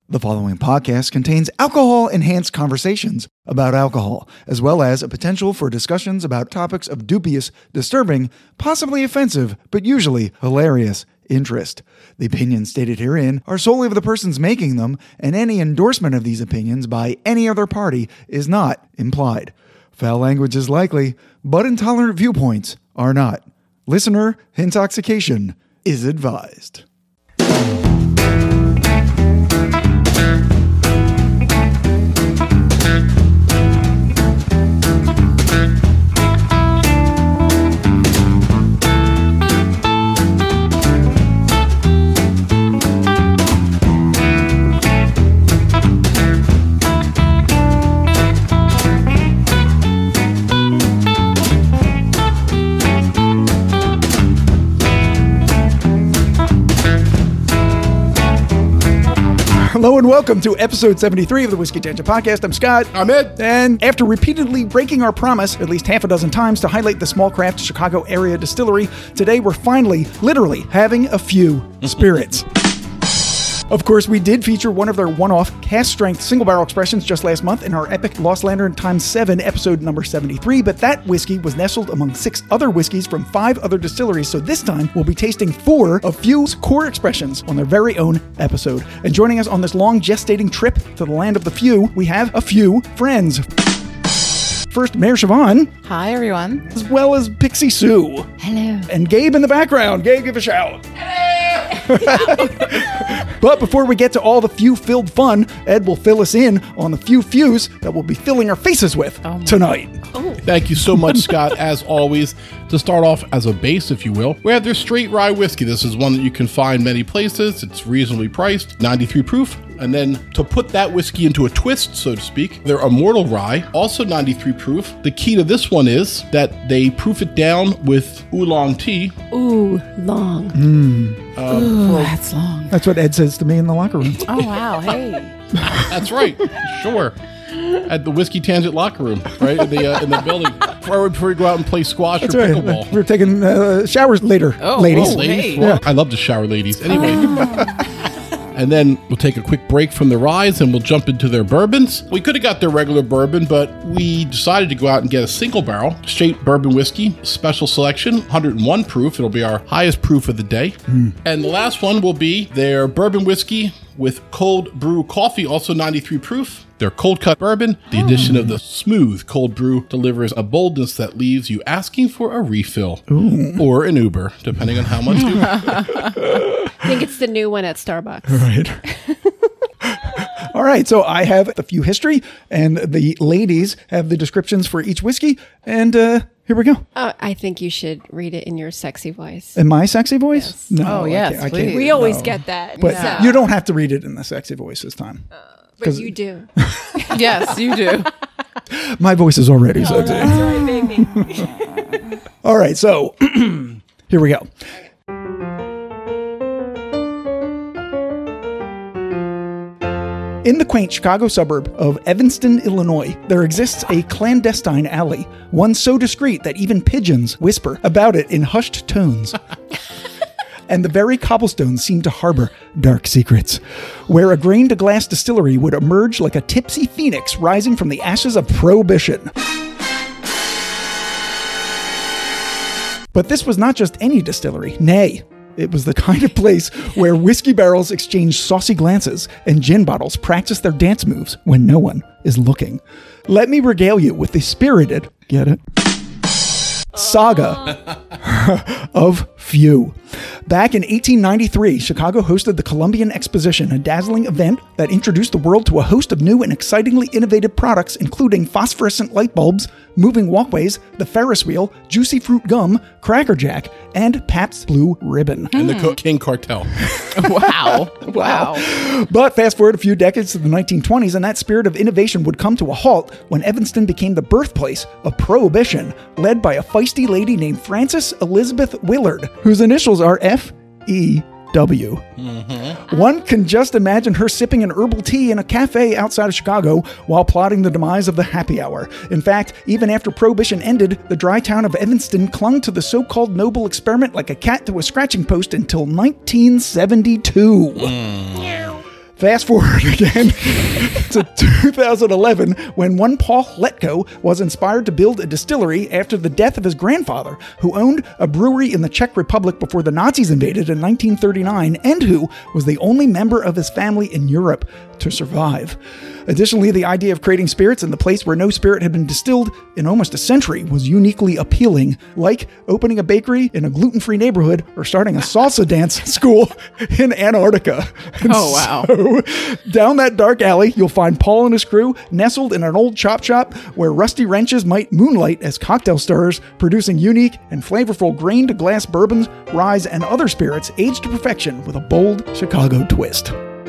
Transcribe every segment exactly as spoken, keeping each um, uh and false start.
The following podcast contains alcohol-enhanced conversations about alcohol, as well as a potential for discussions about topics of dubious, disturbing, possibly offensive, but usually hilarious interest. The opinions stated herein are solely of the persons making them, and any endorsement of these opinions by any other party is not implied. Foul language is likely, but intolerant viewpoints are not. Listener intoxication is advised. Hello and welcome to episode seventy-three of the Whiskey Tangent Podcast. I'm Scott. I'm Ed. And after repeatedly breaking our promise at least half a dozen times to highlight the small craft Chicago area distillery, today we're finally, literally, having a few spirits. Of course, we did feature one of their one-off cast-strength single-barrel expressions just last month in our epic Lost Lantern times seven episode number seventy-three, but that whiskey was nestled among six other whiskeys from five other distilleries, so this time we'll be tasting four of Few's core expressions on their very own episode. And joining us on this long gestating trip to the land of the Few, we have a few friends. First, Mayor Siobhan. Hi, everyone. As well as Pixie Sue. Hello. And Gabe in the background. Gabe, give a shout. But before we get to all the Few-filled fun, Ed will fill us in on the few Fews that we'll be filling our faces with oh tonight. Oh. Thank you so much, Scott, as always. To start off as a base, if you will, we have their straight rye whiskey. This is one that you can find many places. It's reasonably priced, ninety-three proof. And then to put that whiskey into a twist, so to speak, their Immortal Rye, also ninety-three proof. The key to this one is that they proof it down with oolong tea. Ooh, long. Mm. Um, Ooh, for, that's long. That's what Ed says to me in the locker room. Oh, wow. Hey. That's right. Sure. At the Whiskey Tangent locker room, right? In the, uh, in the building. Before, before we go out and play squash That's or right. pickleball. We're taking uh, showers later, oh, ladies. Oh, ladies? Hey. Well, yeah. I love to shower ladies. Anyway. Oh. And then we'll take a quick break from the ryes and we'll jump into their bourbons. We could have got their regular bourbon, but we decided to go out and get a single barrel straight bourbon whiskey, special selection, one hundred one proof. It'll be our highest proof of the day. Mm. And the last one will be their bourbon whiskey with cold brew coffee, also ninety-three proof. Their cold cut bourbon. The addition of the smooth cold brew delivers a boldness that leaves you asking for a refill. Ooh. Or an Uber, depending on how much you I think it's the new one at Starbucks. Right. All right, so I have the Few history, and the ladies have the descriptions for each whiskey, and uh, here we go. Uh, I think you should read it in your sexy voice. In my sexy voice? Yes. No, oh, yes, I can't, I please. can't, we always no. get that. But yeah. you don't have to read it in the sexy voice this time. Uh, but you do. Yes, you do. My voice is already oh, sexy. That's right, baby. All right, so here we go. In the quaint Chicago suburb of Evanston, Illinois, there exists a clandestine alley, one so discreet that even pigeons whisper about it in hushed tones. And the very cobblestones seem to harbor dark secrets, where a grain-to-glass distillery would emerge like a tipsy phoenix rising from the ashes of Prohibition. But this was not just any distillery, nay, it was the kind of place where whiskey barrels exchange saucy glances and gin bottles practice their dance moves when no one is looking. Let me regale you with the spirited, get it? Saga of Few. Back in eighteen ninety-three, Chicago hosted the Columbian Exposition, a dazzling event that introduced the world to a host of new and excitingly innovative products, including phosphorescent light bulbs, moving walkways, the Ferris wheel, juicy fruit gum, Cracker Jack, and Pabst Blue Ribbon. And the Cook King Cartel. Wow. Wow. But fast forward a few decades to the nineteen twenties, and that spirit of innovation would come to a halt when Evanston became the birthplace of Prohibition, led by a feisty lady named Frances Elizabeth Willard, whose initials are F E W. Mm-hmm. One can just imagine her sipping an herbal tea in a cafe outside of Chicago while plotting the demise of the happy hour. In fact, even after Prohibition ended, the dry town of Evanston clung to the so-called noble experiment like a cat to a scratching post until nineteen seventy-two. Mm. Fast forward again to two thousand eleven, when one Paul Letko was inspired to build a distillery after the death of his grandfather, who owned a brewery in the Czech Republic before the Nazis invaded in nineteen thirty-nine, and who was the only member of his family in Europe to survive. Additionally, the idea of creating spirits in the place where no spirit had been distilled in almost a century was uniquely appealing, like opening a bakery in a gluten-free neighborhood or starting a salsa dance school in Antarctica. And Oh, wow. so, down that dark alley, you'll find Paul and his crew nestled in an old chop shop where rusty wrenches might moonlight as cocktail stirrers, producing unique and flavorful grain-to-glass bourbons, rye, and other spirits aged to perfection with a bold Chicago twist.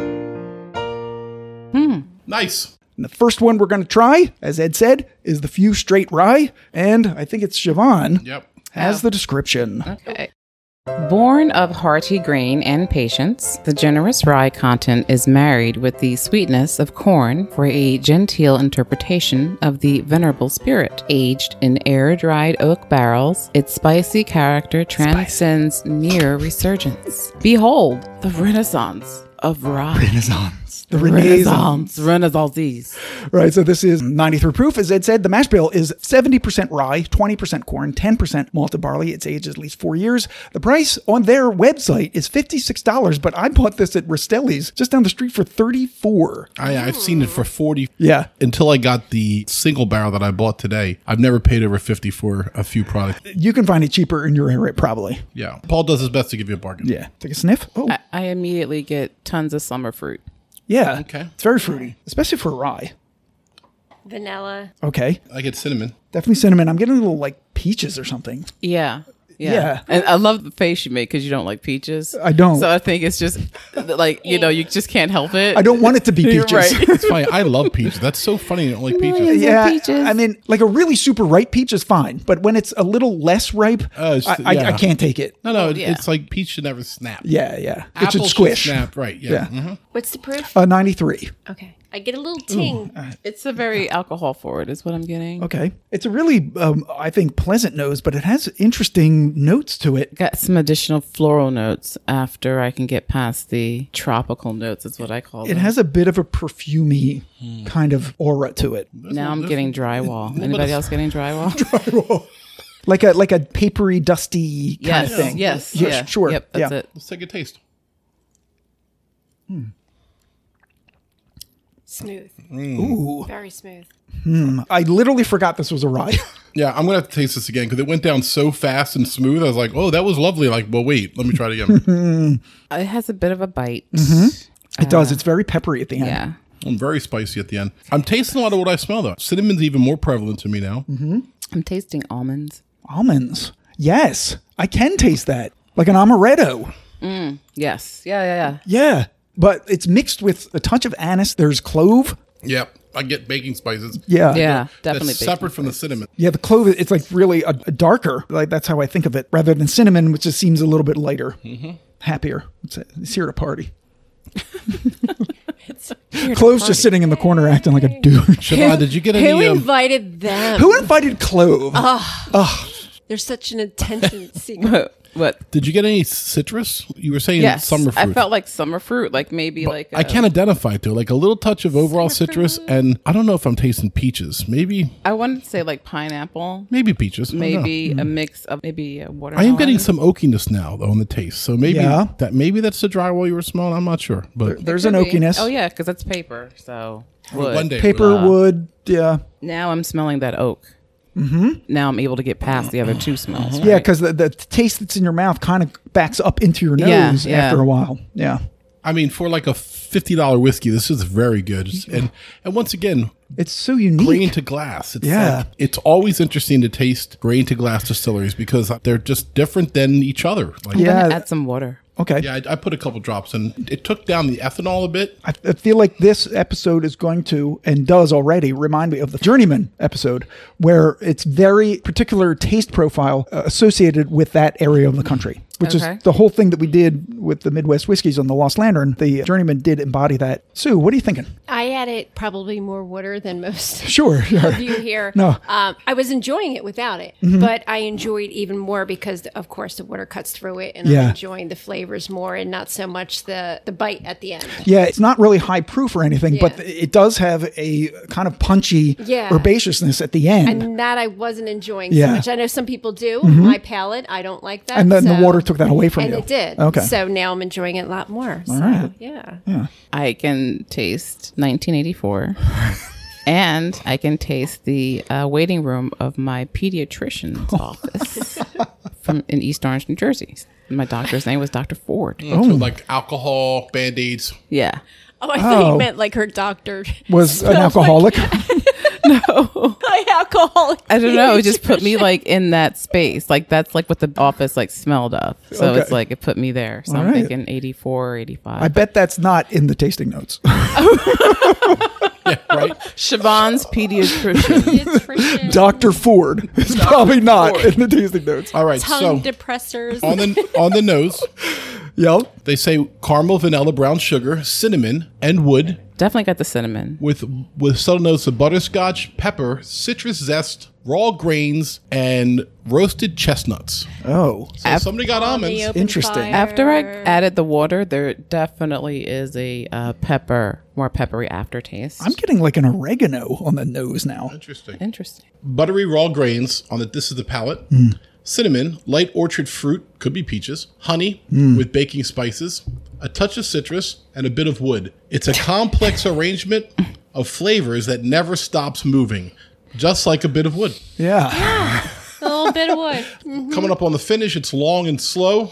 Nice. And the first one we're going to try, as Ed said, is the Few Straight Rye, and I think it's Siobhan Yep. has the description. Okay. Born of hearty grain and patience, the generous rye content is married with the sweetness of corn for a genteel interpretation of the venerable spirit. Aged in air-dried oak barrels, its spicy character transcends near resurgence. Behold, the renaissance of rye. Renaissance. The Renaissance. Renaissance. Right, so this is ninety-three proof. As Ed said, the mash bill is seventy percent rye, twenty percent corn, ten percent malted barley. It's aged at least four years. The price on their website is fifty-six dollars, but I bought this at Rastelli's just down the street for thirty-four dollars. I, I've seen it for forty. Yeah. Until I got the single barrel that I bought today. I've never paid over fifty for a few products. You can find it cheaper in your area, probably. Yeah. Paul does his best to give you a bargain. Yeah. Take a sniff. Oh, I, I immediately get tons of summer fruit. yeah. Okay. It's very fruity, especially for rye. Vanilla. Okay. I get cinnamon. Definitely cinnamon. I'm getting a little like peaches or something. Yeah. Yeah. Yeah. And I love the face you make because you don't like peaches. I don't. So I think it's just like, you know, you just can't help it. I don't want it to be You're peaches. right. It's funny. I love peaches. That's so funny. You don't like peaches. Yeah, peaches. I mean, like a really super ripe peach is fine, but when it's a little less ripe, Oh, it's- I, I, yeah. I can't take it. No, no. it- yeah. It's like peach should never snap. Yeah, yeah. It Apple should squish. snap. Right. Yeah. Yeah. Mhm. What's the proof? Uh, ninety-three. Okay. I get a little ting. It's a very alcohol forward is what I'm getting. Okay. It's a really, um, I think, pleasant nose, but it has interesting notes to it. Got some additional floral notes after I can get past the tropical notes is what I call them. It has a bit of a perfumey kind of aura to it. now I'm getting drywall. Anybody else getting drywall? Like a like a papery, dusty kind yes. of thing. Yes. Yeah, Yeah. sure. Yep. That's Yeah. it. Let's take a taste. Smooth. Ooh. Very smooth. I literally forgot this was a rye. Yeah, I'm gonna have to taste this again because it went down so fast and smooth. I was like, "Oh, that was lovely." Like, well, wait, let me try it again. It has a bit of a bite. It does. It's very peppery at the end. Yeah. I'm very spicy at the end. I'm tasting a lot of what I smell though. Cinnamon's even more prevalent to me now. I'm tasting almonds. Almonds. Yes. I can taste that. Like an amaretto. Yes. Yeah, yeah, yeah. Yeah. But it's mixed with a touch of anise. There's clove. Yep, I get baking spices. Yeah. Yeah, definitely. That's separate from the cinnamon. Yeah, the clove, it's like really a, a darker. Like that's how I think of it, rather than cinnamon, which just seems a little bit lighter, happier. It's, it's here at a party. Clove's just sitting in the corner acting like a dude. Siobhan, did you get Who any? Um, invited them? Who invited Clove? There's such an attention seeker. What? What? did you get any citrus? You were saying Yes. summer fruit. I felt like summer fruit, like maybe like I a- can't identify it though. Like a little touch of overall citrus, and I don't know if I'm tasting peaches. Maybe, I wanted to say like pineapple, maybe peaches. I don't know. maybe a mix of maybe a I watermelon. am getting some oakiness now though in the taste. So maybe Yeah. that maybe that's the drywall you were smelling. I'm not sure, but There's an Could be. oakiness. Oh yeah, because it's paper. So wood. one day Paper, wood. Yeah. Now I'm smelling that oak. Mm-hmm. Now I'm able to get past the other two smells. Yeah, right? because the, the taste that's in your mouth kind of backs up into your Yeah, nose yeah. after a while. Yeah. I mean, for like a fifty dollar whiskey, this is very good. And and once again, It's so unique. grain to glass. It's Yeah. like, it's always interesting to taste grain to glass distilleries because they're just different than each other. Like, I'm Yeah. gonna add some water. Okay. yeah, I, I put a couple drops and it took down the ethanol a bit. I, I feel like this episode is going to, and does already, remind me of the Journeyman episode, where it's very particular taste profile uh, associated with that area of the country. which Okay. is the whole thing that we did with the Midwest whiskeys on the Lost Lantern. The Journeyman did embody that. Sue, what are you thinking? I added probably more water than most Sure. sure. of you here. No. Mm-hmm. Um, I was enjoying it without it, but I enjoyed even more because, of course, the water cuts through it, and Yeah. I'm enjoying the flavors more and not so much the, the bite at the end. Yeah, it's not really high proof or anything, but Yeah. it does have a kind of punchy Yeah. herbaceousness at the end. And that I wasn't enjoying Yeah. Mm-hmm. so much. I know some people do. My palate, I don't like that. And then the so- water took that away from and you. it did. Okay. So now I'm enjoying it a lot more. So, right. yeah. I can taste nineteen eighty-four. And I can taste the uh, waiting room of my pediatrician's office from in East Orange, New Jersey. My doctor's name was Doctor Ford. So like alcohol, Band-Aids. Yeah. Oh, I thought Oh. you meant like her doctor Was an smelled alcoholic. like alcoholic. I don't know. It just put me like in that space. Like that's like what the office like smelled of. So Okay. it's like it put me there. So All I'm right. thinking eighty-four, eighty-five. I bet that's not in the tasting notes. Right? Siobhan's pediatrician. Pediatrician, Doctor Ford is probably not in the tasting notes. All right. tongue So depressors. on the on the nose, Yep. they say caramel, vanilla, brown sugar, cinnamon, and wood Definitely got the cinnamon. with with subtle notes of butterscotch, pepper, citrus zest, raw grains, and roasted chestnuts. Oh. So somebody got On the almonds. open Interesting. fire. After I added the water, there definitely is a uh, pepper, more peppery aftertaste. I'm getting like an oregano on the nose now. Interesting. Interesting. Buttery raw grains on the this is the palate. Cinnamon, light orchard fruit, could be peaches, honey with baking spices, a touch of citrus, and a bit of wood. It's a complex arrangement of flavors that never stops moving, just like a bit of wood. Yeah. A little bit of wood. Coming up on the finish, it's long and slow.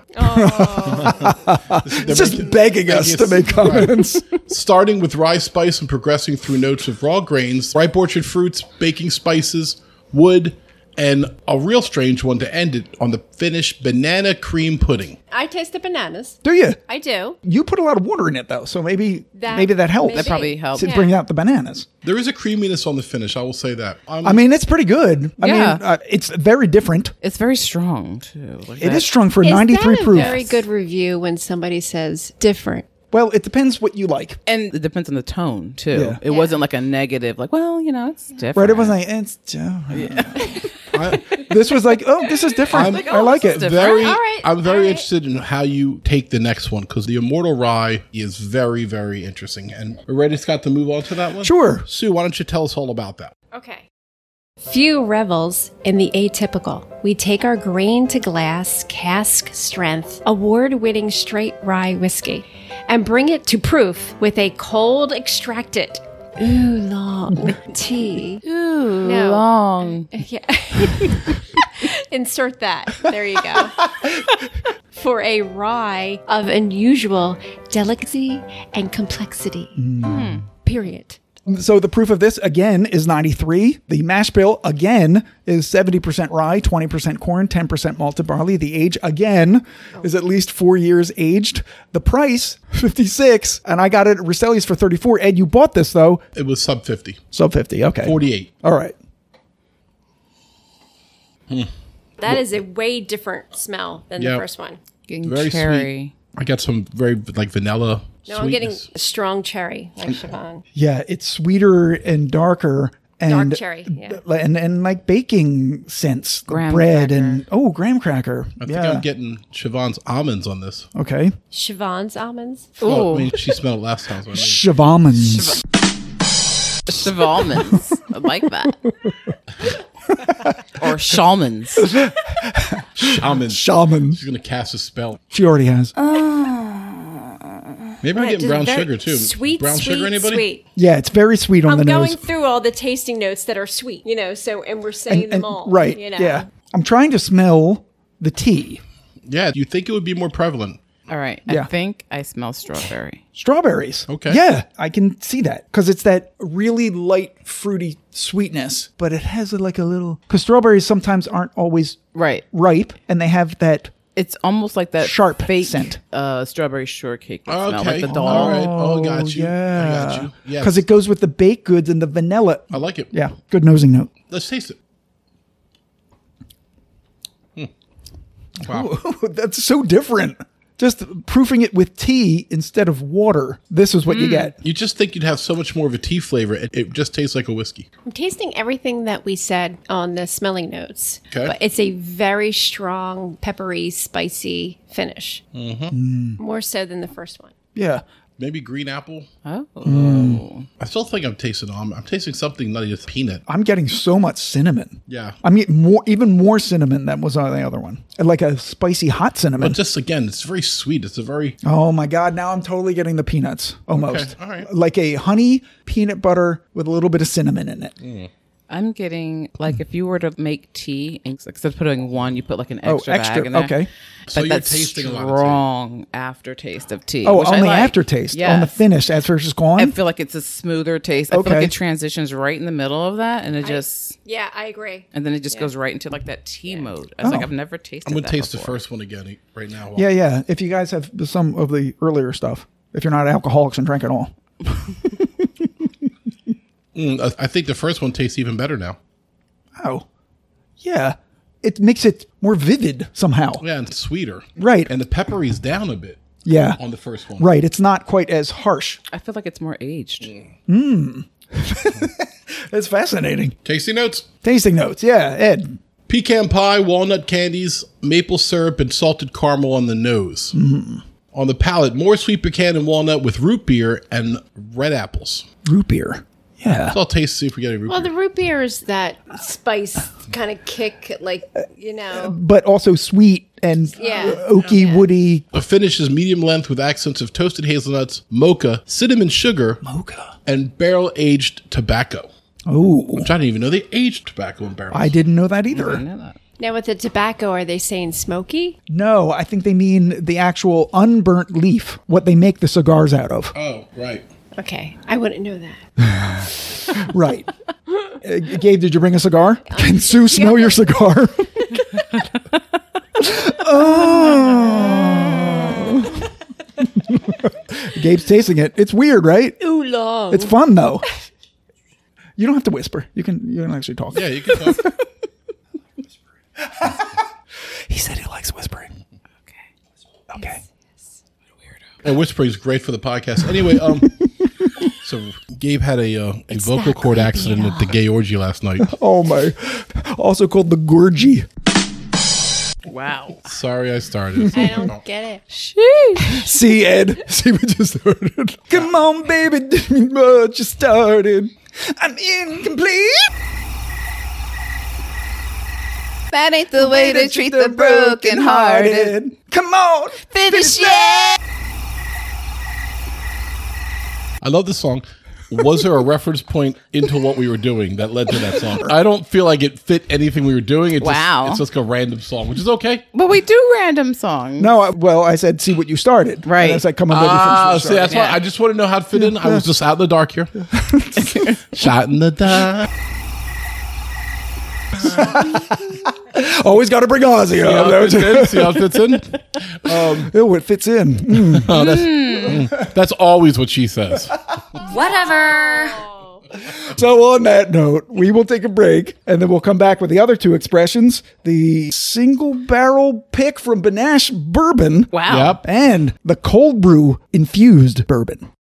It's just begging us to make comments. Starting with rye spice and progressing through notes of raw grains, ripe orchard fruits, baking spices, wood, and a real strange one to end it on the finish, banana cream pudding. I taste the bananas. Do you? I do. You put a lot of water in it though, so maybe That- maybe that helps. That probably helped. to Yeah. bring out the bananas. There is a creaminess on the finish, I will say that. I'm, I mean, it's pretty good. I Yeah. mean, uh, it's very different. It's very strong too. Like It that- is strong for Is ninety-three that a proof. very good review when somebody says different? Well, it depends what you like. And it depends on the tone too. Yeah. It wasn't like a negative, like, well, you know, it's different. Right? It was like, it's. I, This was like, oh, this is different. I'm- I like this it. is very, All right, I'm very all right. interested in how you take the next one because the Immortal Rye is very, very interesting. And we're ready, Scott, to move on to that one? Sure. Sue, why don't you tell us all about that? Okay. Few revels in the atypical. We take our grain to glass, cask strength, award winning straight rye whiskey, and bring it to proof with a cold extracted oolong tea. Ooh, No. long. Yeah. Insert that. There you go. For a rye of unusual delicacy and complexity. Period. So the proof of this again is ninety-three. The mash bill again is seventy percent rye, twenty percent corn, ten percent malted barley. The age again is at least four years aged. The price fifty-six, and I got it at Rosselli's for thirty-four. Ed, you bought this though, It was sub fifty, so fifty. Okay, forty-eight. all right. That is a way different smell than Yeah. the first one. Getting Very cherry. I got some very like vanilla No, I'm getting sweetness. a strong cherry, like Siobhan. Yeah, it's sweeter and darker. And, Dark cherry, yeah. and and like baking scents, Graham bread cracker. and oh, graham cracker. I think yeah. I'm getting Siobhan's almonds on this. okay. Siobhan's almonds. Oh, Ooh. I mean, she smelled it last time. So I mean. Shavamans. Chevalmans. I like that. Or Shalmans. Almonds. Shamans. She's gonna cast a spell. She already has. Maybe I'm Yeah, getting just brown very sugar too. Sweet, brown sweet, sugar, anybody? sweet. Yeah, it's very sweet on I'm the going nose. through all the tasting notes that are sweet, you know. So, and we're saying And- them and- all, right. You know. Yeah. I'm trying to smell the tea. Yeah, you think it would be more prevalent? All right. Yeah. I think I smell strawberry. Strawberries. Okay. Yeah, I can see that because it's that really light, fruity sweetness, but it has a, like a little. Because strawberries sometimes aren't always Right. ripe, and they have that. It's almost like that Sharp fake scent. uh, strawberry shortcake you smell, Okay. like the All doll. right. Oh, got you. Yeah. I got you. Yes. Because it goes with the baked goods and the vanilla. I like it. Yeah, good nosing note. Let's taste it. Wow. Ooh, that's so different. Just proofing it with tea instead of water. This is what you get. You just think you'd have so much more of a tea flavor. It, it just tastes like a whiskey. I'm tasting everything that we said on the smelling notes. Okay. But it's a very strong, peppery, spicy finish. Mm-hmm. More so than the first one. Yeah. Maybe green apple. Oh. I still think I'm tasting. I'm, I'm tasting something nutty as peanut. I'm getting so much cinnamon. Yeah. I mean, more, even more cinnamon than was on the other one. Like a spicy hot cinnamon. But just again, it's very sweet. It's a very Oh my God. Now I'm totally getting the peanuts almost. Okay, all right. Like a honey peanut butter with a little bit of cinnamon in it. Mm. I'm getting, like, if you were to make tea, instead of putting one, you put like an Oh, extra, extra, bag in there. okay. So But you're that's tasting a lot of tea. strong aftertaste of tea. Oh, which I on the like. aftertaste. Yes. On the finish after it's just gone. I feel like it's a smoother taste. I feel Okay. like it transitions right in the middle of that, and it just, Yeah, I agree. and then it just goes right into like that tea mode. I was like, Oh. I've never tasted. I'm gonna that taste the before. first one again right now. Yeah, yeah. If you guys have some of the earlier stuff, if you're not alcoholics and drink it all. Mm, I, I think the first one tastes even better now. Oh, yeah. It makes it more vivid somehow. Yeah, and sweeter. Right. And the peppery's down a bit Yeah. on the first one. Right. It's not quite as harsh. I feel like it's more aged. It's fascinating. Tasty notes. Tasting notes. Yeah, Ed. Pecan pie, walnut candies, maple syrup, and salted caramel on the nose. On the palate, more sweet pecan and walnut with root beer and red apples. Root beer. Yeah. So I'll taste, see if we get any root Well, beer. the root beer is that spice kind of kick, like, you know. But also sweet and Yeah. uh, oaky, Yeah. woody. The finish is medium length with accents of toasted hazelnuts, mocha, cinnamon sugar, Mocha. and barrel-aged tobacco. Oh, Which I didn't even know they aged tobacco in barrels. I didn't know that I either. know that. Now, with the tobacco, are they saying smoky? No, I think they mean the actual unburnt leaf, what they make the cigars out of. Oh, right. Okay, I wouldn't know that. Right. Uh, Gabe, did you bring a cigar? Can Sue smell your cigar? Oh. Gabe's tasting it. It's weird, right? Ooh, long. It's fun though. You don't have to whisper. You can you can actually talk. Yeah, you can talk. He said he likes whispering. Okay. Okay. And whispering is great for the podcast. Anyway, um, so Gabe had a uh, a vocal cord accident at the gay orgy last night. Oh my. Also called the Gorgie. Wow. Sorry, I started. I don't get it. See, Ed. See what you started. Come on, baby. Didn't mean what you started. I'm incomplete. That ain't the way to treat the broken-hearted. Come on. Finish it. I love this song. Was there a reference point into what we were doing that led to that song? I don't feel like it fit anything we were doing. It Wow. Just, it's just a random song, which is okay. But we do random songs. No, I, well, I said, see what you started. Right. And I said, come on, baby. Ah, finish see, what you that's started. why I just want to know how to fit in. I was just out in the dark here. Shot in the dark. Always got to bring Ozzy See how up. it fits in? See how it fits in? Oh, it fits in. Mm. Oh, that's, mm, that's always what she says. Whatever. So on that note, we will take a break and then we'll come back with the other two expressions. The single barrel pick from Benash bourbon. Wow. Yep. And the cold brew infused bourbon.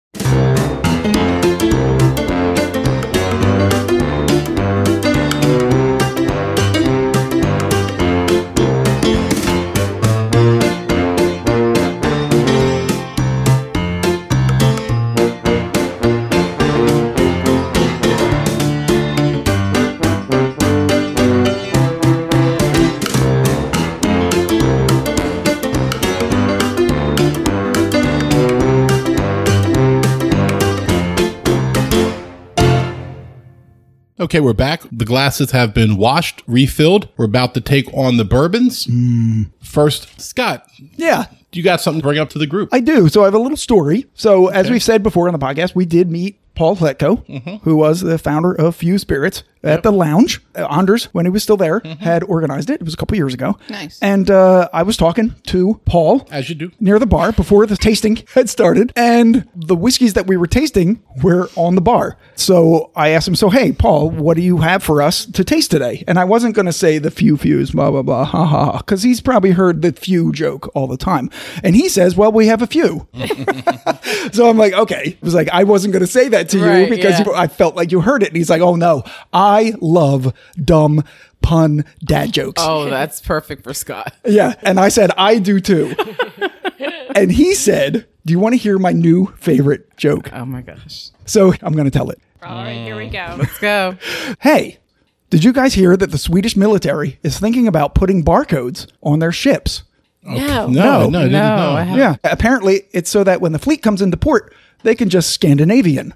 Okay, we're back. The glasses have been washed, refilled. We're about to take on the bourbons. First, Scott, Yeah, you got something to bring up to the group. I do. So I have a little story. So as we've said before on the podcast, we did meet Paul Pletko, who was the founder of Few Spirits. at the lounge. Uh, Anders, when he was still there, had organized it. It was a couple years ago. Nice. And uh, I was talking to Paul As you do. near the bar before the tasting had started, and the whiskeys that we were tasting were on the bar. So I asked him, so, hey, Paul, what do you have for us to taste today? And I wasn't going to say the few fews, blah, blah, blah, ha, ha, ha, because he's probably heard the few joke all the time. And he says, well, we have a few. So I'm like, okay. I was like, I wasn't going to say that to you Right, because yeah. you, I felt like you heard it. And he's like, oh, no, I love dumb pun dad jokes. Oh, that's perfect for Scott. Yeah. And I said, I do too. And he said, do you want to hear my new favorite joke? Oh my gosh. So I'm going to tell it. All right, here we go. Let's go. Hey, did you guys hear that the Swedish military is thinking about putting barcodes on their ships? No. No, no, I didn't No, know. I haven't. Yeah. Apparently, it's so that when the fleet comes into port, they can just Scandinavian.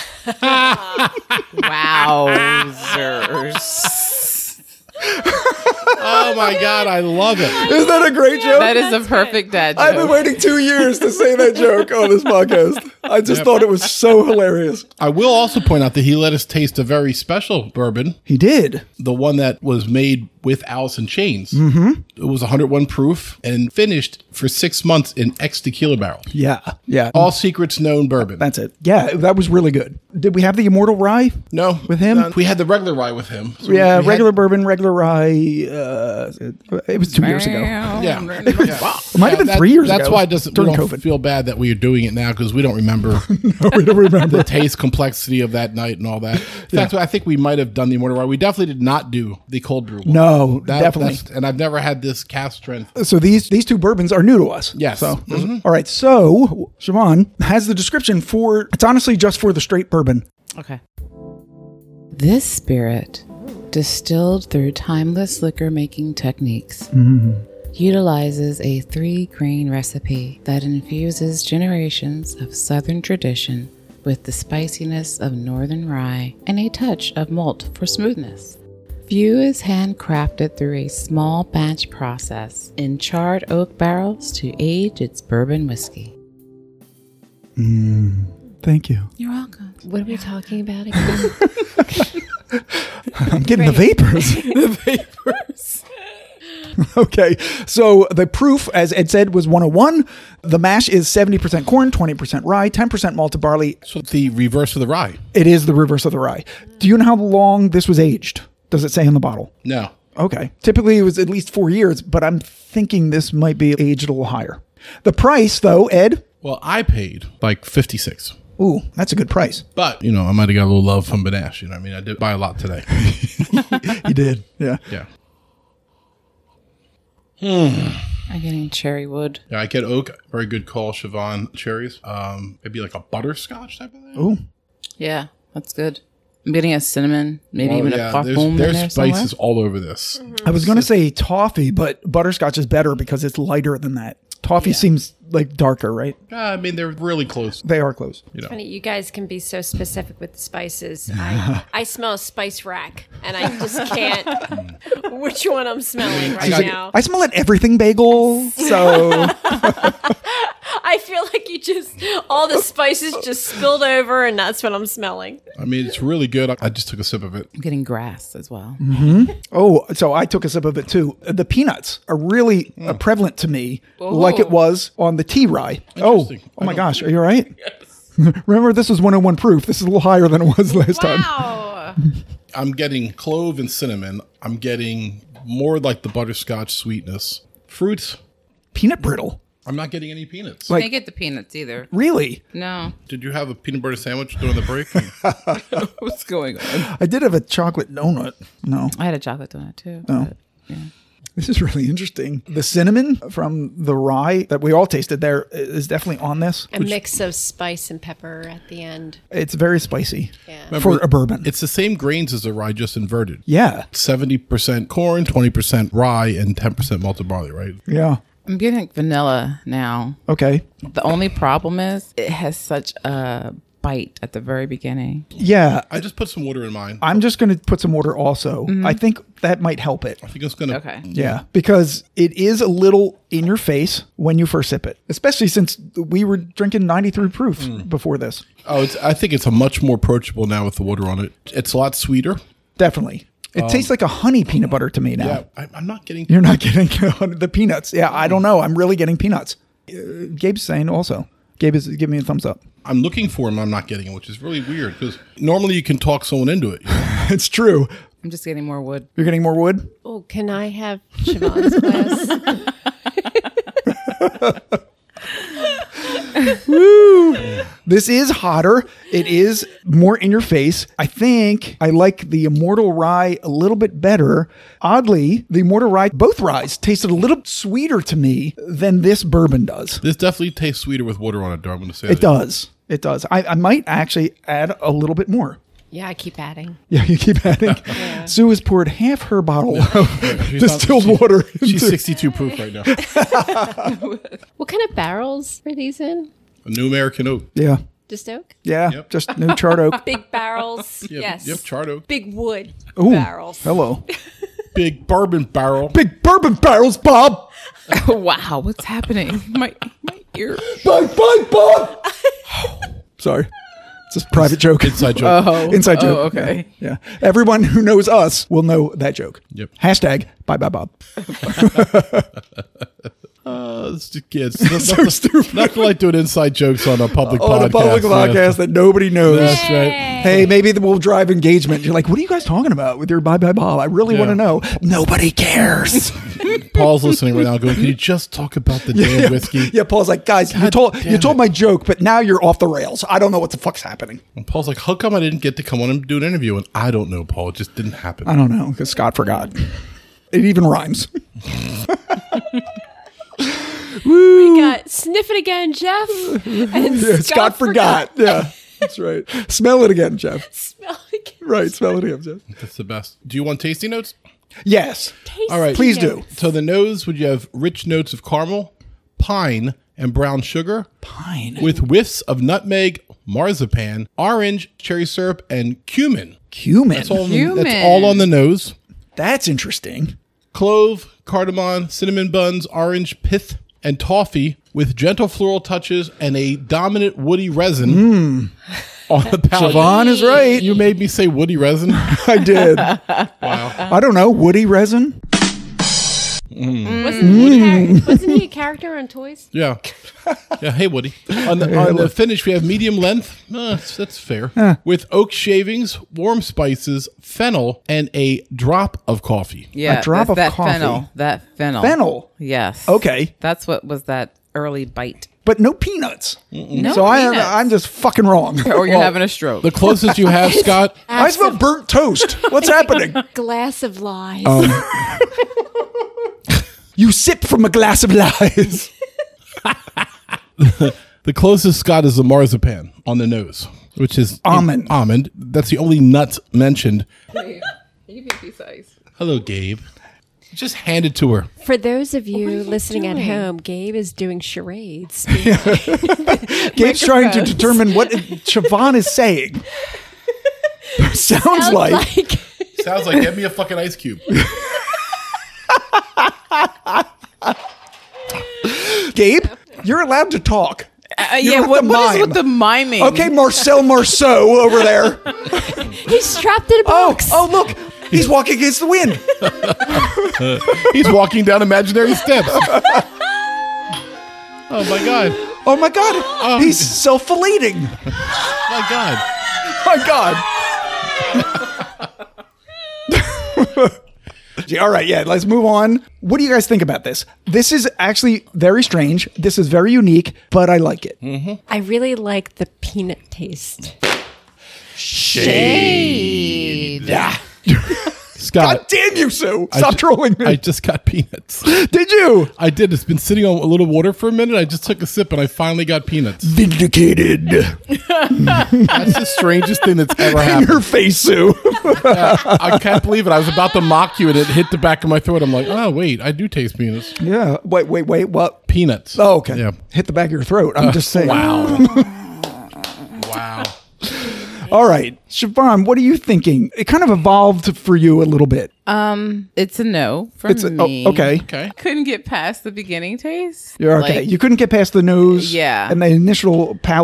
Wowzers. Oh my God, I love it. Isn't that a great joke? That is a perfect dad joke. I've been waiting two years to say that joke on this podcast. I just thought it was so hilarious. I will also point out that he let us taste a very special bourbon, He did. the one that was made with Alice in Chains. Mm-hmm. It was one hundred one proof and finished for six months in ex tequila barrel. Yeah. Yeah. All secrets known bourbon. That's it. Yeah, that was really good. Did we have the Immortal Rye? no, With him? none. We had the regular rye with him. So Yeah, we had- regular bourbon, regular rye. Uh, it, it was two years ago. Yeah, Yeah. It might have been That- three years That's ago. why it doesn't. during we don't COVID. feel bad that we are doing it now because we don't remember No, we don't remember. the taste complexity of that night and all that. In fact, I think we might have done the Immortal Rye. We definitely did not do the cold brew. one. No, That- definitely. that's- And I've never had this cast strength. So these these two bourbons are new to us. Yes. So Mhm. all right. So Siobhan has the description for. It's honestly just for the straight bourbon. Okay. This spirit, distilled through timeless liquor making techniques, utilizes a three grain recipe that infuses generations of Southern tradition with the spiciness of Northern rye and a touch of malt for smoothness. View is handcrafted through a small batch process in charred oak barrels to age its bourbon whiskey. Thank you. You're welcome. What are we talking about again? I'm getting the vapors. The vapors. Okay. So the proof, as Ed said, was one oh one. The mash is seventy percent corn, twenty percent rye, ten percent malted barley. So it's the reverse of the rye. It is the reverse of the rye. Do you know how long this was aged? Does it say in the bottle? No. Okay. Typically it was at least four years, but I'm thinking this might be aged a little higher. The price, though, Ed, Well, I paid like fifty-six. ooh, that's a good price. But, you know, I might have got a little love from Banash. You know what I mean? I did buy a lot today. You did. Yeah. Yeah. I'm getting cherry wood. Yeah, I get oak. Very good call, Siobhan. Cherries. Um, maybe like a butterscotch type of thing. Ooh. Yeah, that's good. I'm getting a cinnamon, maybe Oh, even yeah, a parfum there's, in there's there somewhere. spices all over this. I was going to say toffee, but butterscotch is better because it's lighter than that. Toffee seems like darker, right? Uh, I mean, they're really close. They are close. You know. Funny, you guys can be so specific with the spices. I, I smell a spice rack, and I just can't. Which one I'm smelling right She's like, now? I smell an everything bagel. So I feel like you just all the spices just spilled over, and that's what I'm smelling. I mean, it's really good. I, I just took a sip of it. I'm getting grass as well. Oh, so I took a sip of it too. The peanuts are really uh, prevalent to me, like it was on the tea rye. Oh, Interesting. oh my gosh, are you all right? Remember, this was one oh one proof. This is a little higher than it was last time. Wow. I'm getting clove and cinnamon. I'm getting more like the butterscotch sweetness. Fruits. Peanut brittle. I'm not getting any peanuts. Like- Can't get the peanuts either. Really? No. Did you have a peanut butter sandwich during the break? What's going on? I did have a chocolate donut. No, I had a chocolate donut too. Oh. but, yeah. this is really interesting. The cinnamon from the rye that we all tasted there is definitely on this. A mix of spice and pepper at the end. It's very spicy Yeah. for a bourbon. It's the same grains as the rye, just inverted. Yeah, seventy percent corn, twenty percent rye, and ten percent malted barley, right? yeah. I'm getting like vanilla now. Okay. The only problem is it has such a bite at the very beginning. Yeah, I just put some water in mine. I'm just going to put some water also. I think that might help it. I think it's going to... Okay. Yeah, because it is a little in your face when you first sip it, especially since we were drinking ninety-three proof before this. Oh, it's, I think it's a much more approachable now with the water on it. It's a lot sweeter. Definitely. It tastes like a honey peanut butter to me now. Yeah, I, I'm not getting. You're not getting the peanuts. Yeah, I don't know. I'm really getting peanuts. Uh, Gabe's saying also. Gabe is giving me a thumbs up. I'm looking for him. I'm not getting it, which is really weird because normally you can talk someone into it. You know? It's true. I'm just getting more wood. You're getting more wood? Oh, can I have Siobhan's glass? Woo! This is hotter. It is more in your face. I think I like the Immortal Rye a little bit better. Oddly, the Immortal Rye, both ryes tasted a little sweeter to me than this bourbon does. This definitely tastes sweeter with water on it, though. I'm going to say It that. does. It does. I, I might actually add a little bit more. Yeah, I keep adding. Yeah, you keep adding. Sue has poured half her bottle of She's distilled not- she- water. She's into- sixty-two proof right now. What kind of barrels are these in? A new American oak. Yeah. Just oak? Yeah. Yep. Just new charred oak. Big barrels. Yep, Yes. Yep, charred oak. Big wood Ooh, barrels. hello. Big bourbon barrel. Big bourbon barrels, Bob. Wow, what's happening? My my ear. Bye, bye, Bob. Sorry. It's just a private joke. Inside joke. Oh, Inside joke. Oh, okay. Yeah. yeah. Everyone who knows us will know that joke. Yep. Hashtag bye bye Bob. Uh, it's just kids. So stupid. Nothing like doing inside jokes on a public On podcast. a public Yeah. podcast that nobody knows. That's right. Hey, maybe we'll drive engagement. You're like, what are you guys talking about with your bye bye Bob? I really Yeah. want to know. Nobody cares. Paul's listening right now going, can you just talk about the damn yeah. whiskey? Yeah, Paul's like, guys, you God told damn you told it. my joke, but now you're off the rails. I don't know what the fuck's happening. And Paul's like, how come I didn't get to come on and do an interview? And I don't know, Paul. It just didn't happen. I don't know because Scott forgot. It even rhymes. We got Sniff It Again, Jeff. And Yeah, Scott, Scott, forgot. Yeah, that's right. Smell it again, Jeff. Smell it again. Right, smell it again, Jeff. That's the best. Do you want tasty notes? Yes. Tasty All right. Please notes. do. So the nose, would you have rich notes of caramel, pine, and brown sugar Pine. with whiffs of nutmeg, marzipan, orange, cherry syrup, and cumin. Cumin. That's all, Cumin. that's all on the nose. That's interesting. Clove, cardamom, cinnamon buns, orange pith, and toffee with gentle floral touches and a dominant woody resin on the palate. Siobhan is right. You made me say woody resin. I did. Wow. I don't know. Woody resin? Wasn't, he a char- wasn't he a character on Toys? Yeah. Yeah. Hey, Woody. On the, on the finish, we have medium length. Uh, that's, that's fair. With oak shavings, warm spices, fennel, and a drop of coffee. Yeah, A drop that's of that coffee. fennel. That fennel. Fennel. Yes. Okay. That's what was that early bite. But no peanuts. No so I, peanuts. I'm just fucking wrong. Or you're Well, having a stroke. The closest you have, Scott, I smell burnt toast. What's happening? Glass of lies. You sip from a glass of lies. the closest Scott is the marzipan on the nose, which is Almond. Almond. That's the only nut mentioned. You be precise. Hello, Gabe. Just hand it to her. For those of you you listening at doing? home, Gabe is doing charades. Gabe's trying to determine what Siobhan is saying. Sounds Sounds like, like Sounds like, get me a fucking ice cube. Gabe, you're allowed to talk. Uh, You yeah, don't have what, to what is mime. with the miming? Okay, Marcel Marceau over there. he's trapped in a Oh, box. oh, look. He's walking against the wind. He's walking down imaginary steps. Oh, my God. Oh, my God. He's self-filleting. My God. My God. Yeah, all right, yeah, let's move on. What do you guys think about this? This is actually very strange. This is very unique, but I like it. I really like the peanut taste. Yeah. Scott, God damn you, Sue. Stop ju- trolling me. I just got peanuts. Did you? I did. It's been sitting on a little water for a minute. I just took a sip and I finally got peanuts. Vindicated. That's the strangest thing that's ever In happened. your face, Sue. I can't believe it. I was about to mock you and it hit the back of my throat. I'm like, oh, wait, I do taste peanuts. Yeah. Wait, wait, wait. What? Peanuts. Oh, okay. Yeah. Hit the back of your throat. I'm just saying. Wow. Wow. All right. Siobhan, what are you thinking? It kind of evolved for you a little bit. Um, it's a no for It's a, me. oh, okay. Okay. Couldn't get past the beginning taste. You're okay. Like, You couldn't get past the nose Yeah. and the initial palate.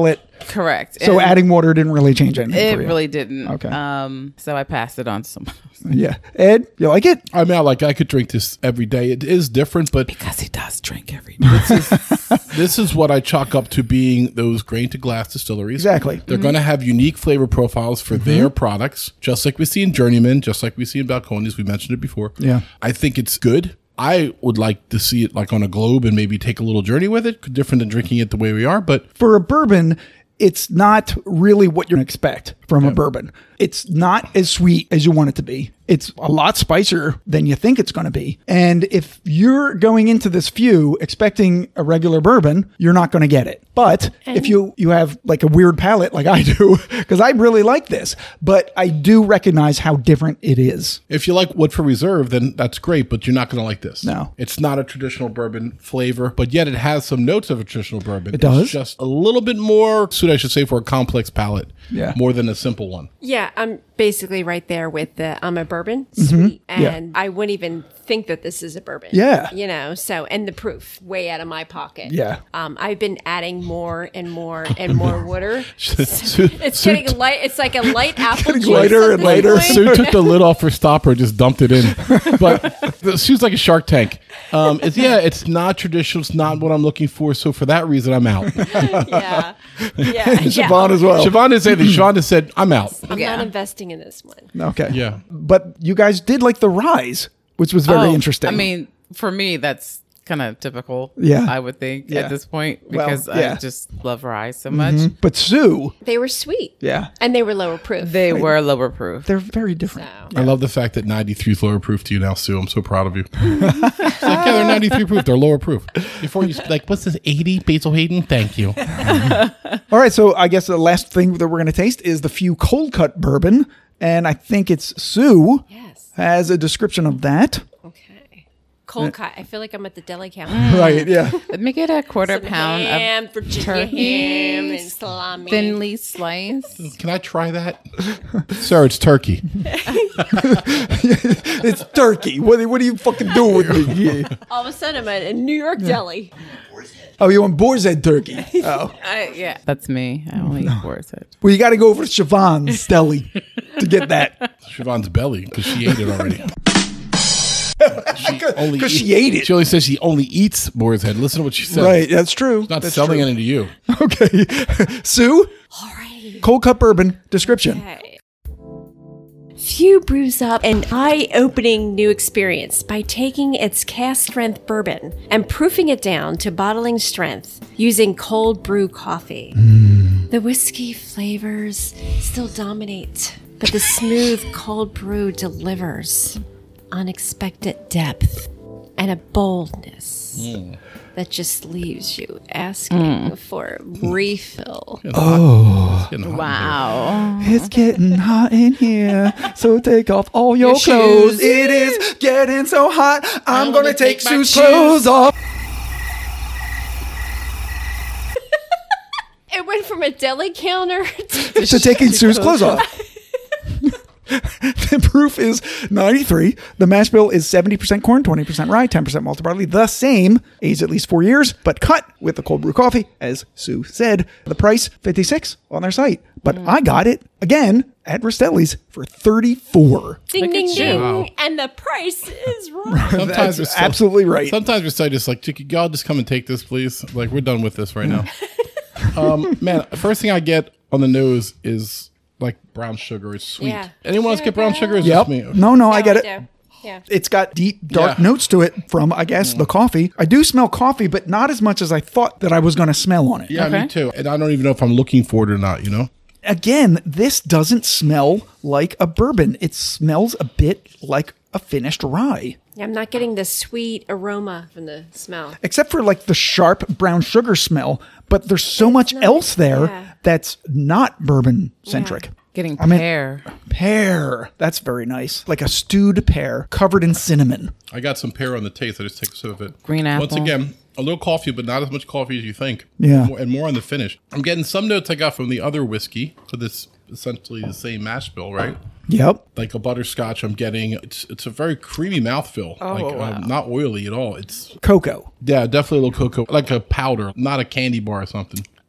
Correct. So And adding water didn't really change anything it for you. really didn't. Okay. Um, so I passed it on to someone else. Yeah. Ed, you like it? I mean, I like I could drink this every day. It is different, but Because he does drink every day. this is this is what I chalk up to being those grain to glass distilleries. Exactly. They're going to have unique flavor profiles for their products, just like we see in Journeyman, just like we see in Balcones. We mentioned it before. Yeah. I think it's good. I would like to see it like on a globe and maybe take a little journey with it, different than drinking it the way we are. But For a bourbon, it's not really what you expect from a bourbon. It's not as sweet as you want it to be. It's a lot spicier than you think it's going to be. And if you're going into this few expecting a regular bourbon, you're not going to get it. But if you you have like a weird palate like I do, because I really like this, but I do recognize how different it is. if you like Woodford Reserve, then that's great, but you're not going to like this. No. It's not a traditional bourbon flavor, but yet it has some notes of a traditional bourbon. It does? It's just a little bit more, suited, I should say, for a complex palate. Yeah. More than a simple one. Yeah, I'm basically right there with the I'm a bourbon, sweet, Yeah. and I wouldn't even think that this is a bourbon. Yeah. You know, so, and the proof way out of my pocket. Yeah. Um, I've been adding more and more and more water. Sue, It's Sue getting light. It's like a light apple Getting juice. lighter at and this lighter. point. Sue took the lid off her stopper, just dumped it in. But Sue's like a Shark Tank. Um, it's yeah, it's not traditional. It's not what I'm looking for. So for that reason, I'm out. Yeah. Yeah. yeah. Siobhan as well. Siobhan didn't say that. Siobhan just said, "I'm out." I'm Yeah. not investing in this one. Okay. Yeah. But you guys did like the Rise, which was very Oh, interesting. I mean, for me, that's kind of typical. Yeah. I would think Yeah. at this point Well, because yeah. I just love rye so much. but Sue, They were sweet. yeah, And they were lower proof. They were lower proof. they're very different. So. I love the fact that ninety-three is lower proof to you now, Sue. I'm so proud of you. It's like, yeah, they're ninety-three proof. They're lower proof. Before you like, what's this, eighty? Basil Hayden? Thank you. All right, so I guess the last thing that we're going to taste is the Few Cold Cut Bourbon, and I think it's Sue Yes. has a description of that. Okay. Cold cut. I feel like I'm at the deli counter. Right, yeah. Let me get a quarter Some pound ham, of Virginia turkey, ham, and salami. thinly sliced. Can I try that? Sir, it's turkey. It's turkey. What, what are you fucking doing with me? Yeah. All of a sudden, I'm at a New York deli. Oh, you want boar's head turkey? Oh. I, yeah, that's me. I only eat boar's head. Well, you got to go over to Siobhan's deli to get that. Siobhan's belly, because she ate it already. She only Because eat- she ate it. She only says she only eats boar's head. Listen to what she said. Right, that's true. Not That's selling true. it into you. Okay. Sue, All right. Cold Cut Bourbon description. Okay. Few brews up an eye-opening new experience by taking its cast strength bourbon and proofing it down to bottling strength using cold brew coffee. The whiskey flavors still dominate, but the smooth cold brew delivers unexpected depth and a boldness that just leaves you asking for a refill. Oh, Getting hot Wow. it's getting hot in here, so take off all your, Your clothes. shoes. It is getting so hot, I'm, I'm gonna, gonna take take my Sue's shoes. clothes off. It went from a deli counter to To taking Sue's clothes off. The proof is ninety-three. The mash bill is seventy percent corn, twenty percent rye, ten percent malted barley. The same, aged at least four years, but cut with the cold brew coffee, as Sue said. The price, fifty-six on their site. But I got it, again, at Rastelli's for thirty-four. ding, Look ding, at you. ding, Wow. and the price is right. Sometimes That's we're so- absolutely right. Sometimes we're so just like, Chicky, y'all just come and take this, please. Like, we're done with this right now. um, man, first thing I get on the nose is like brown sugar. It's sweet. Yeah. Anyone else get brown sugar? Or is it Yep. just me? No, no, I get it. do. Yeah. It's got deep, dark Yeah. notes to it from, I guess, the coffee. I do smell coffee, but not as much as I thought that I was going to smell on it. Yeah, Okay. me too. And I don't even know if I'm looking for it or not, you know? Again, this doesn't smell like a bourbon. It smells a bit like a finished rye, Yeah, I'm not getting the sweet aroma from the smell. except for like the sharp brown sugar smell. But there's so much not- else there yeah. that's not bourbon centric. Getting I mean- pear. Pear. That's very nice. Like a stewed pear covered in cinnamon. I got some pear on the taste. I just take a sip of it. Green Once apple. again, a little coffee, but not as much coffee as you think. Yeah. More, and more on the finish. I'm getting some notes I got from the other whiskey. So this essentially the same mash bill, right? Yep. Like a butterscotch, I'm getting it's it's a very creamy mouthfeel. Oh, like wow. um, not oily at all. It's Cocoa. yeah, definitely a little cocoa, like a powder, not a candy bar or something.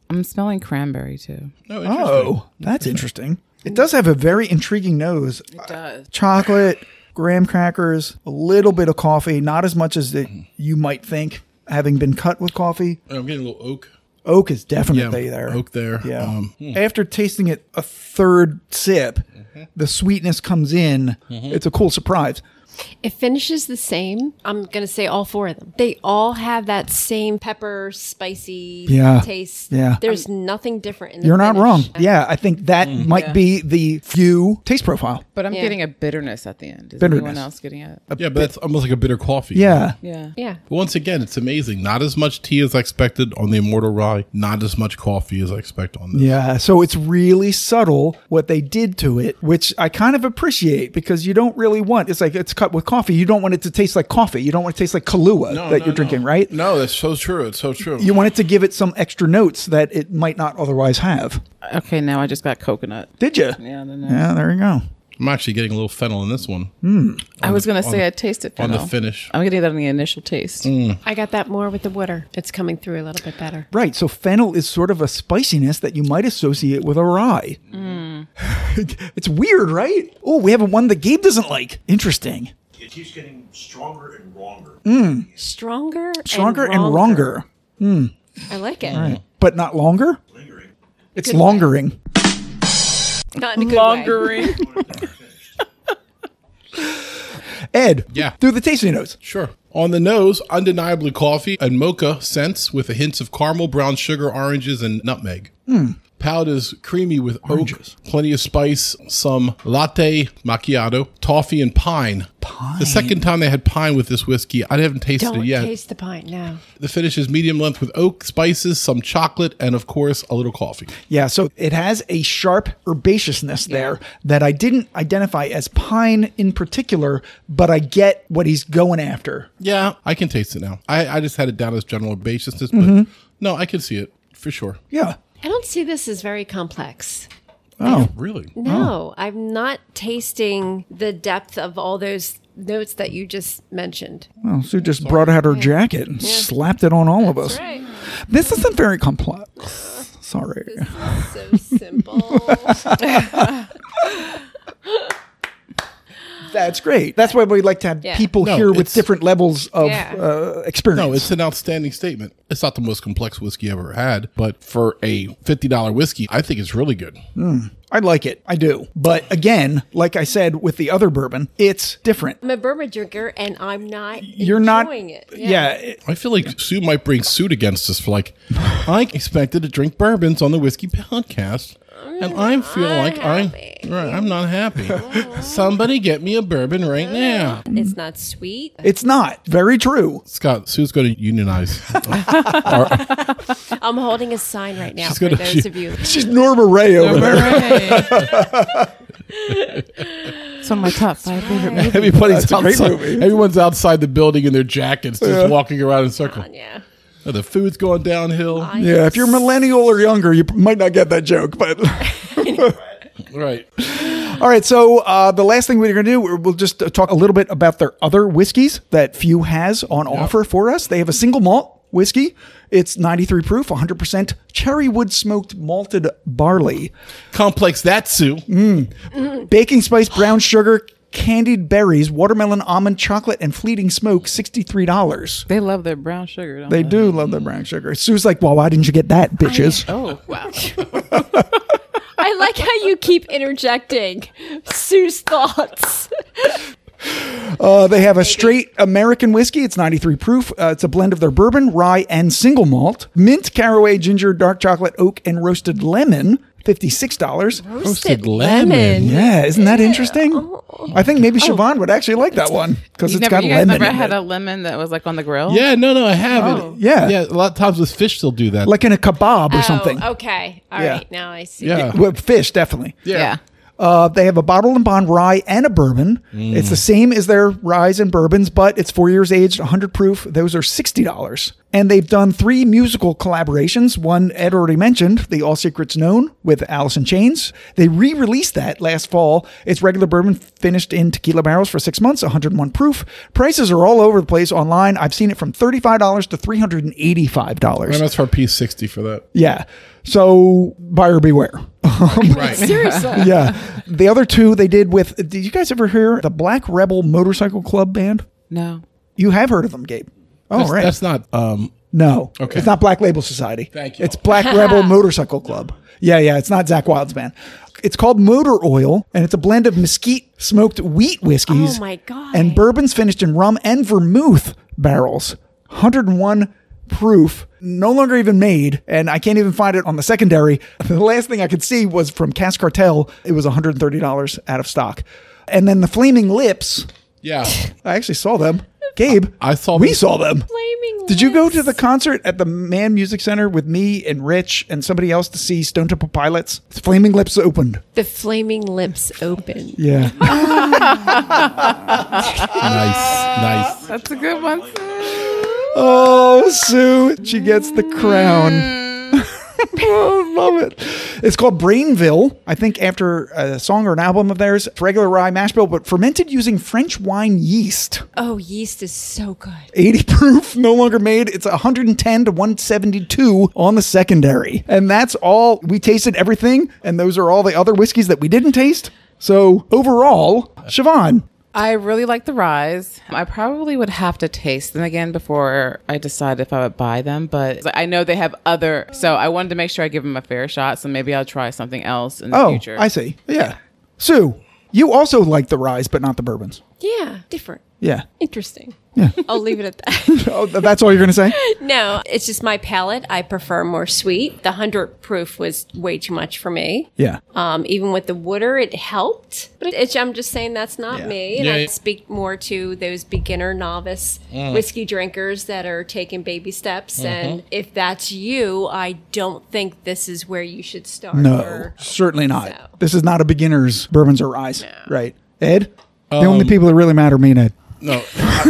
I'm smelling cranberry too. Oh, interesting. Oh, that's interesting. It does have a very intriguing nose. It does. Chocolate, graham crackers, a little bit of coffee, not as much as that you might think, having been cut with coffee. I'm getting a little oak. Oak is definitely Yeah, there. oak there. Yeah. Um, hmm. After tasting it a third sip, the sweetness comes in. It's a cool surprise. It finishes the same. I'm going to say all four of them. They all have that same pepper, spicy Yeah. taste. Yeah. There's nothing different in the You're not finish. wrong. Yeah, I think that might Yeah. be the few taste profile. But I'm Yeah. getting a bitterness at the end. Is Bitterness. anyone else getting it? Yeah, but that's almost like a bitter coffee. Yeah. Yeah. Yeah. But once again, it's amazing. Not as much tea as I expected on the Immortal Rye. Not as much coffee as I expect on this. Yeah, so it's really subtle what they did to it, which I kind of appreciate because you don't really want, it's like it's cut with coffee. You don't want it to taste like coffee. You don't want it to taste like Kahlua No, that no, you're drinking, no. right? No, that's so true. It's so true. You want it to give it some extra notes that it might not otherwise have. Okay, now I just got coconut. Did you? Yeah, the nose. Yeah, there you go. I'm actually getting a little fennel in this one. I was going to on say the- I tasted on the fennel. finish. I'm getting that on the initial taste. I got that more with the water. It's coming through a little bit better. Right, so fennel is sort of a spiciness that you might associate with a rye. It's weird, right? Oh, we have a one that Gabe doesn't like. Interesting. It keeps getting stronger and wronger. Stronger, Stronger and, and wronger. wronger. I like it. Right. But not longer? Lingering. It's Good longering. Not in a good way. Ed, Yeah. through the tasting notes. Sure. On the nose, undeniably coffee and mocha scents with a hints of caramel, brown sugar, oranges, and nutmeg. Palate is creamy with Oranges. oak, plenty of spice, some latte macchiato, toffee, and pine. Pine. The second time they had pine with this whiskey, I haven't tasted Don't it yet. taste the pine now. The finish is medium length with oak, spices, some chocolate, and of course, a little coffee. Yeah, so it has a sharp herbaceousness there that I didn't identify as pine in particular, but I get what he's going after. Yeah, I can taste it now. I, I just had it down as general herbaceousness, but no, I can see it for sure. Yeah. I don't see this as very complex. Oh, Really? No, I'm not tasting the depth of all those notes that you just mentioned. well, Sue just brought out her jacket and slapped it on all of us. Right. This isn't very complex. Sorry. So simple. That's great. That's why we like to have Yeah. people No, here with it's- different levels of Yeah. uh, experience. No, it's an outstanding statement. It's not the most complex whiskey I've ever had, but for a fifty dollars whiskey, I think it's really good. I like it. I do. But again, like I said with the other bourbon, it's different. I'm a bourbon drinker, and I'm not You're not. enjoying it. Yeah. it- I feel like Sue might bring suit against us for like, I expected to drink bourbons on the whiskey podcast, and I feel like I, right, I'm not happy. Somebody get me a bourbon right now. It's not sweet. it's not. Very true. Scott, Sue's going to unionize. I'm holding a sign right now She's for gonna- those she- of you. She's Norma Ray over there. It's one of my top five favorite movies. Everybody's That's a great outside, movie. everyone's outside the building in their jackets, just walking around in a circle. Yeah. Oh, the food's going downhill. I Yeah, if you're millennial or younger, you might not get that joke. But Right. all right, so uh, the last thing we're going to do, we're- we'll just uh, talk a little bit about their other whiskeys that Few has on offer for us. They have a single malt whiskey. It's ninety-three proof, one hundred percent cherry wood smoked malted barley, Complex that, Sue. baking spice, brown sugar, candied berries, watermelon, almond, chocolate, and fleeting smoke. Sixty-three dollars. They love their brown sugar, don't They they? do love the brown sugar. Sue's like, well, why didn't you get that, bitches? Oh, wow. I like how you keep interjecting Sue's thoughts. Uh, they have a straight American whiskey. It's ninety-three proof. Uh, it's a blend of their bourbon, rye, and single malt. Mint, caraway, ginger, dark chocolate, oak, and roasted lemon. fifty-six dollars. Roasted lemon. lemon. Yeah, isn't that interesting? I think maybe Siobhan would actually like that one because You it's never, got you guys lemon never in had it. a lemon that was like on the grill? Yeah, no, no, I haven't. Yeah. Yeah, a lot of times with fish, they'll do that. Like in a kebab or something. Oh, okay. All Yeah. right. Now I see. Yeah. With fish, definitely. Yeah. Uh, they have a bottled and bond rye and a bourbon. It's the same as their ryes and bourbons, but it's four years aged, one hundred proof. Those are sixty dollars. And they've done three musical collaborations. One Ed already mentioned, the All Secrets Known with Alice in Chains. They re-released that last fall. It's regular bourbon finished in tequila barrels for six months, one hundred one proof. Prices are all over the place online. I've seen it from thirty-five dollars to three hundred eighty-five dollars. M S R P sixty for that. Yeah. So buyer beware. Right. Seriously. Yeah. The other two they did with, did you guys ever hear the Black Rebel Motorcycle Club band? No. You have heard of them, Gabe. Oh, That's, right. that's not. Um, No. Okay. It's not Black Label Society. Thank you. It's Black Rebel Motorcycle Club. Yeah, yeah. It's not Zach Wild's band. It's called Motor Oil, and it's a blend of mesquite smoked wheat whiskeys. Oh, my God. And bourbons finished in rum and vermouth barrels. one hundred one proof, no longer even made, and I can't even find it on the secondary. The last thing I could see was from Cask Cartel. It was one hundred thirty dollars out of stock. And then the Flaming Lips, yeah. I actually saw them. Gabe, I saw we them. saw them. Flaming Did you go Lips. to the concert at the Mann Music Center with me and Rich and somebody else to see Stone Temple Pilots? Flaming Lips opened. The Flaming Lips open. Yeah. Nice. Nice. That's a good one. Oh, Sue, she gets the crown. Oh, love it. It's called Brainville, I think after a song or an album of theirs. It's regular rye mash bill, but fermented using French wine yeast. Oh, yeast is so good. eighty proof, no longer made. It's one hundred ten to one seventy-two on the secondary. And that's all. We tasted everything, and those are all the other whiskeys that we didn't taste. So overall, Siobhan, I really like the ryes. I probably would have to taste them again before I decide if I would buy them, but I know they have other, so I wanted to make sure I give them a fair shot, so maybe I'll try something else in the oh, future. I see. Yeah. Sue, you also like the ryes, but not the bourbons. Yeah, different. Yeah. Interesting. Yeah. I'll leave it at that. Oh, that's all you're going to say? No, it's just my palate. I prefer more sweet. The one hundred proof was way too much for me. Yeah. Um, even with the water, it helped. But it, I'm just saying that's not Yeah. me. And Yeah, I yeah. speak more to those beginner, novice whiskey drinkers that are taking baby steps. And if that's you, I don't think this is where you should start. No, or- certainly not. So. This is not a beginner's bourbons or ryes. Right. Ed? The only people that really matter, me and Ed. No.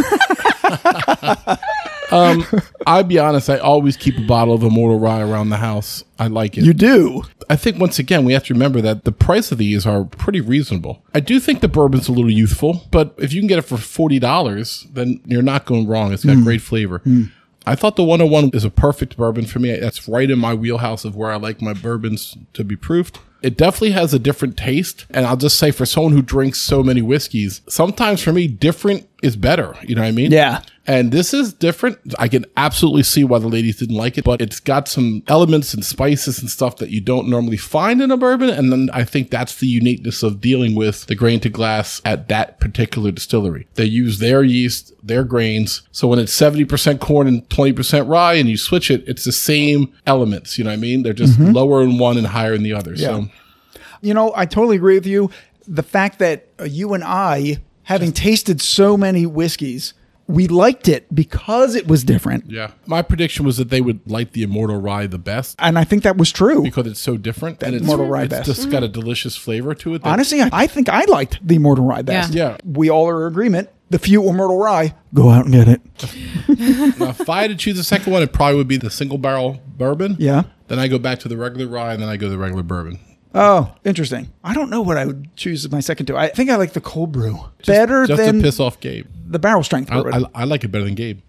um, I'll be honest. I always keep a bottle of Immortal Rye around the house. I like it. You do. I think once again we have to remember that the price of these are pretty reasonable. I do think the bourbon's a little youthful, but if you can get it for forty dollars, then you're not going wrong. It's got great flavor. I thought the one oh one is a perfect bourbon for me. That's right in my wheelhouse of where I like my bourbons to be proofed. It definitely has a different taste. And I'll just say for someone who drinks so many whiskeys, sometimes for me, different is better. You know what I mean? Yeah. And this is different. I can absolutely see why the ladies didn't like it, but it's got some elements and spices and stuff that you don't normally find in a bourbon. And then I think that's the uniqueness of dealing with the grain to glass at that particular distillery. They use their yeast, their grains. So when it's seventy percent corn and twenty percent rye and you switch it, it's the same elements. You know what I mean? They're just lower in one and higher in the other. Yeah. So You know, I totally agree with you. The fact that uh, you and I, having tasted so many whiskeys, we liked it because it was different. yeah, my prediction was that they would like the Immortal Rye the best And I think that was true. because it's so different and it's, Immortal Rye it's best. just got a delicious flavor to it. that- Honestly, I, I think I liked the Immortal Rye best. Yeah. Yeah. We all are in agreement. The few Immortal Rye, go out and get it. Now, if I had to choose the second one, it probably would be the single barrel bourbon. Yeah. Then I go back to the regular rye, and then I go to the regular bourbon. Oh, interesting. I don't know what I would choose as my second two. I think I like the cold brew better Just than to piss off Gabe. the barrel strength I, bourbon. I, I like it better than Gabe.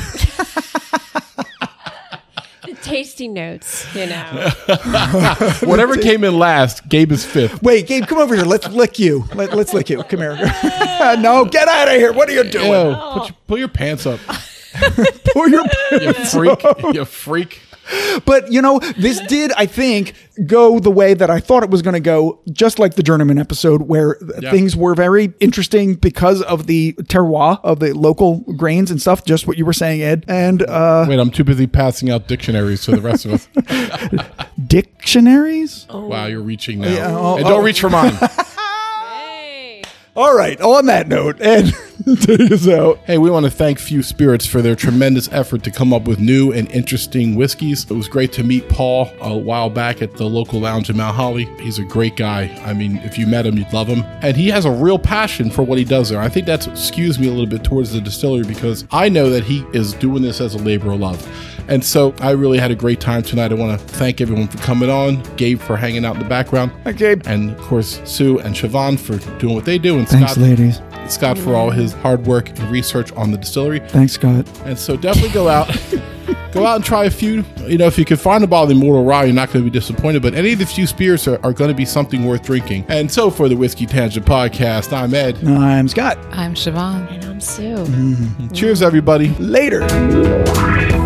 The tasty notes, you know. Whatever came in last, Gabe is fifth. Wait, Gabe, come over here. Let's lick you. Let, let's lick you. Come here. No, get out of here. What are you doing? Ew, put, your, pull your pants up, Pull your you freak. You freak. But, you know, this did, I think, go the way that I thought it was going to go, just like the Journeyman episode, where Yeah. things were very interesting because of the terroir of the local grains and stuff, just what you were saying, Ed. And uh, Wait, I'm too busy passing out dictionaries to the rest of us. dictionaries? Wow, you're reaching now. Yeah, oh, and don't oh. reach for mine. Hey. All right, on that note, Ed, Take us out. Hey, we want to thank Few Spirits for their tremendous effort to come up with new and interesting whiskeys. It was great to meet Paul a while back at the local lounge in Mount Holly. He's a great guy. I mean, if you met him, you'd love him. And he has a real passion for what he does there. I think that's what skews me a little bit towards the distillery because I know that he is doing this as a labor of love. And so I really had a great time tonight. I want to thank everyone for coming on, Gabe for hanging out in the background, Hi, Gabe. and of course Sue and Siobhan for doing what they do, and Thanks, Scott, ladies. Scott for all his hard work and research on the distillery. Thanks, Scott. And so definitely go out, go out and try a few. You know, if you can find a bottle of Immortal Rye, you're not going to be disappointed. But any of the few spirits are, are going to be something worth drinking. And so for the Whiskey Tangent Podcast, I'm Ed. I'm Scott. I'm Siobhan. And I'm Sue. Cheers, everybody. Later.